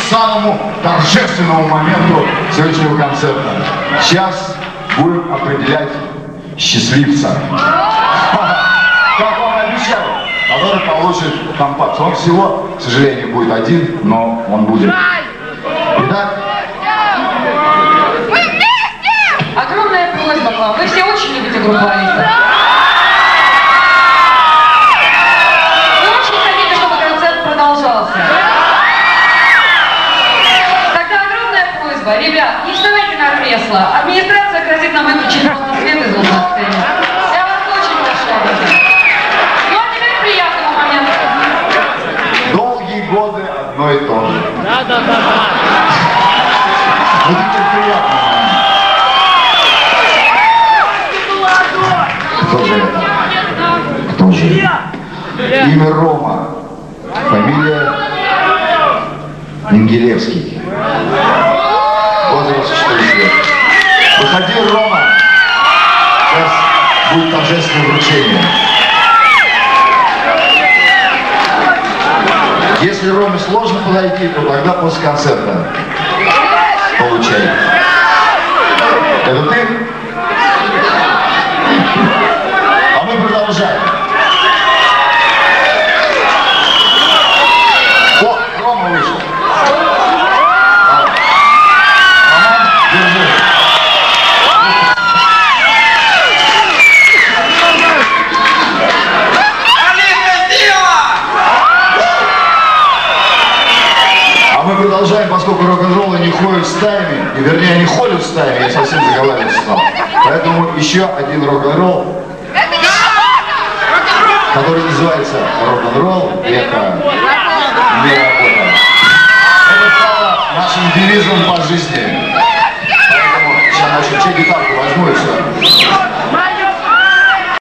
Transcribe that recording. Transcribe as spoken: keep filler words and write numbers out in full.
самому торжественному моменту сегодняшнего концерта. Сейчас будем определять счастливца. Как вам обещал, который получит компакт. Он всего, к сожалению, будет один, но он будет. Итак. Вы вместе! Огромная просьба к вам. Вы все очень любите группу Алиса. Вы очень хотите, чтобы концерт продолжался. Тогда огромная просьба. Ребят, не вставайте на кресло. Администрация грозит нам выключить полный свет из звука сцены. Я вас очень прошу об этом. Ну а теперь к приятному моменту. Долгие годы одно и то же. Да, да, да, да. Вот теперь приятно. Кто же это? Кто же? Имя Рома. Фамилия Менгелевский. Возраст шесть лет. Выходи, Рома. Сейчас будет торжественное вручение. Если Роме сложно подойти, то тогда после концерта получай. Это ты? А мы продолжаем. О, Рома вышел. Роман, держи. А мы продолжаем, поскольку рок-н-роллы не ходят стаями, и вернее они ходят стаями, я совсем заговариваюсь стал. Поэтому еще один рок-н-ролл, который называется рок-н-ролл, и это не работа. Это стало нашим девизом по жизни. Поэтому сейчас нашу че гитарку возьму и все.